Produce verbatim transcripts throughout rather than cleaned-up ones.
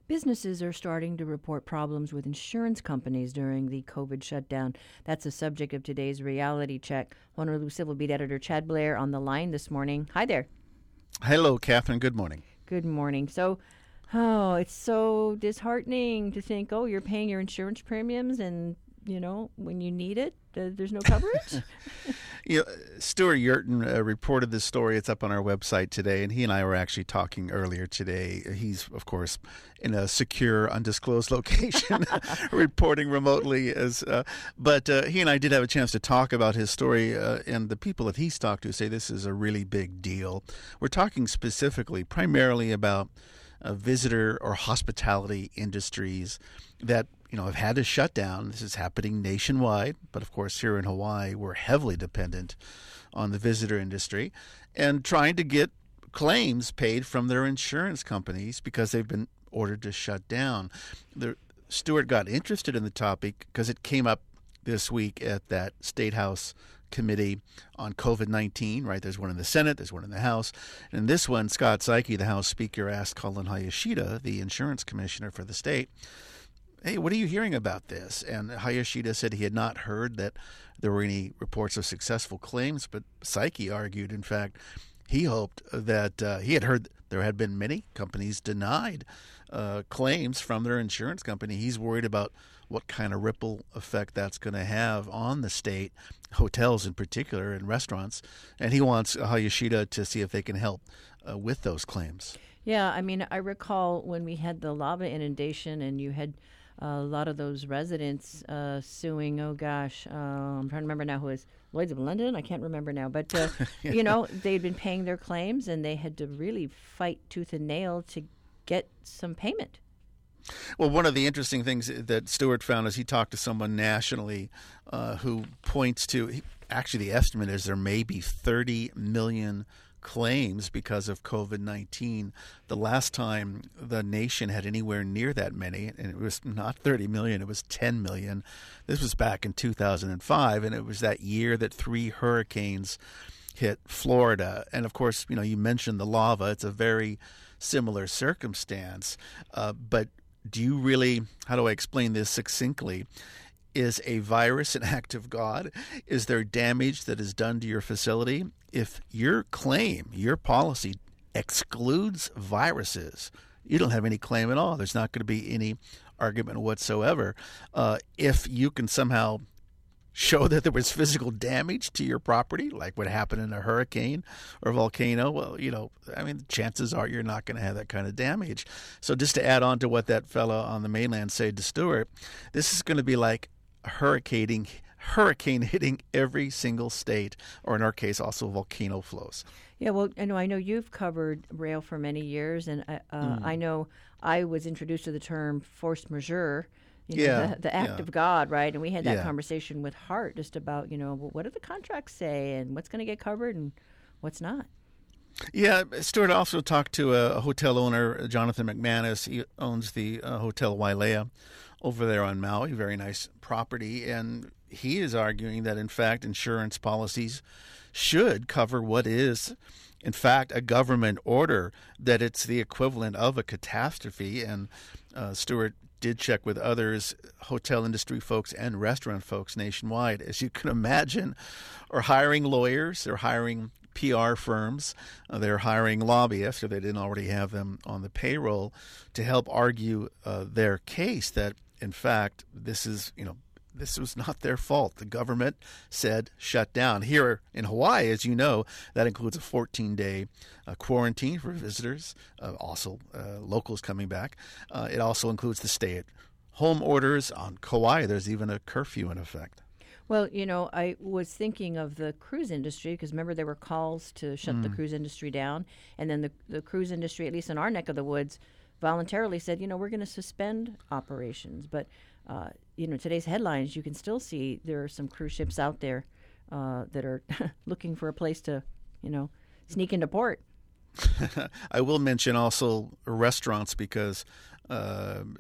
Businesses are starting to report problems with insurance companies during the COVID shutdown. That's the subject of today's reality check. Honolulu Civil Beat Editor Chad Blair on the line this morning. Hi there. Hello, Catherine. Good morning. Good morning. So, oh, it's so disheartening to think, oh, you're paying your insurance premiums and, you know, when you need it, uh, there's no coverage? you know, Stuart Yurton uh, reported this story. It's up on our website today, and he and I were actually talking earlier today. He's, of course, in a secure, undisclosed location, reporting remotely. As, uh, but uh, he and I did have a chance to talk about his story, uh, and the people that he's talked to say this is a really big deal. We're talking specifically, primarily about uh, visitor or hospitality industries that you know, have had to shut down. This is happening nationwide, but of course here in Hawaii, we're heavily dependent on the visitor industry and trying to get claims paid from their insurance companies because they've been ordered to shut down. The, Stuart got interested in the topic because it came up this week at that State House committee on COVID nineteen, right? There's one in the Senate, there's one in the House. And in this one, Scott Saiki, the House Speaker, asked Colin Hayashida, the insurance commissioner for the state, hey, what are you hearing about this? And Hayashida said he had not heard that there were any reports of successful claims, but Saiki argued, in fact, he hoped that uh, he had heard there had been many companies denied uh, claims from their insurance company. He's worried about what kind of ripple effect that's going to have on the state, hotels in particular, and restaurants. And he wants Hayashida to see if they can help uh, with those claims. Yeah, I mean, I recall when we had the lava inundation and you had a lot of those residents uh, suing, oh gosh, uh, I'm trying to remember now who is Lloyd's of London. I can't remember now. But, uh, you know, they'd been paying their claims and they had to really fight tooth and nail to get some payment. Well, one of the interesting things that Stuart found is he talked to someone nationally uh, who points to, he, actually the estimate is there may be thirty million claims because of COVID nineteen. The last time the nation had anywhere near that many, and it was not thirty million, it was ten million. This was back in two thousand five, and it was that year that three hurricanes hit Florida. And of course, you know, you mentioned the lava. It's a very similar circumstance. Uh, but do you really, how do I explain this succinctly? Is a virus an act of God? Is there damage that is done to your facility? If your claim, your policy excludes viruses, you don't have any claim at all. There's not going to be any argument whatsoever. Uh, if you can somehow show that there was physical damage to your property, like what happened in a hurricane or volcano, well, you know, I mean, the chances are you're not going to have that kind of damage. So just to add on to what that fellow on the mainland said to Stuart, this is going to be like a hurricane, hurricane hitting every single state, or in our case, also volcano flows. Yeah, well, I know I know you've covered rail for many years, and uh, uh, mm. I know I was introduced to the term force majeure. You know, yeah, the, the act yeah. of God, right? And we had that yeah. conversation with Hart just about, you know, well, what do the contracts say and what's going to get covered and what's not? Yeah, Stuart also talked to a, a hotel owner, Jonathan McManus. He owns the uh, Hotel Wailea over there on Maui, very nice property. And he is arguing that, in fact, insurance policies should cover what is, in fact, a government order, that it's the equivalent of a catastrophe. And uh, Stuart did check with others, hotel industry folks and restaurant folks nationwide, as you can imagine, are hiring lawyers, they're hiring P R firms, uh, they're hiring lobbyists, if they didn't already have them on the payroll, to help argue uh, their case that, in fact, this is, you know, this was not their fault. The government said shut down. Here in Hawaii, as you know, that includes a fourteen-day uh, quarantine for visitors, uh, also uh, locals coming back. Uh, it also includes the stay-at-home orders. On Kauai, there's even a curfew in effect. Well, you know, I was thinking of the cruise industry because remember there were calls to shut mm. the cruise industry down. And then the, the cruise industry, at least in our neck of the woods, voluntarily said, you know, we're going to suspend operations. But Uh, you know, today's headlines, you can still see there are some cruise ships out there uh, that are looking for a place to, you know, sneak into port. I will mention also restaurants because uh,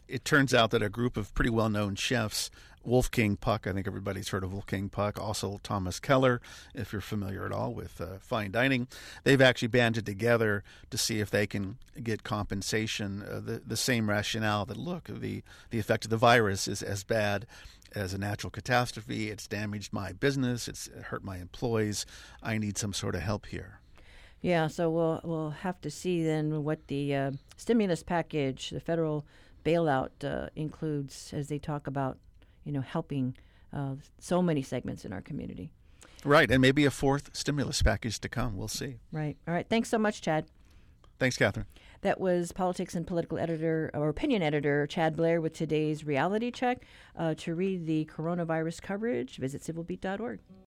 it turns out that a group of pretty well-known chefs, Wolfgang Puck, I think everybody's heard of Wolfgang Puck, also Thomas Keller, if you're familiar at all with uh, fine dining, they've actually banded together to see if they can get compensation, uh, the, the same rationale that, look, the, the effect of the virus is as bad as a natural catastrophe. It's damaged my business. It's hurt my employees. I need some sort of help here. Yeah, so we'll we'll have to see then what the uh, stimulus package, the federal bailout uh, includes as they talk about, you know, helping uh, so many segments in our community. Right, and maybe a fourth stimulus package to come. We'll see. Right. All right. Thanks so much, Chad. Thanks, Catherine. That was politics and political editor or opinion editor Chad Blair with today's reality check. Uh, to read the coronavirus coverage, visit civil beat dot org.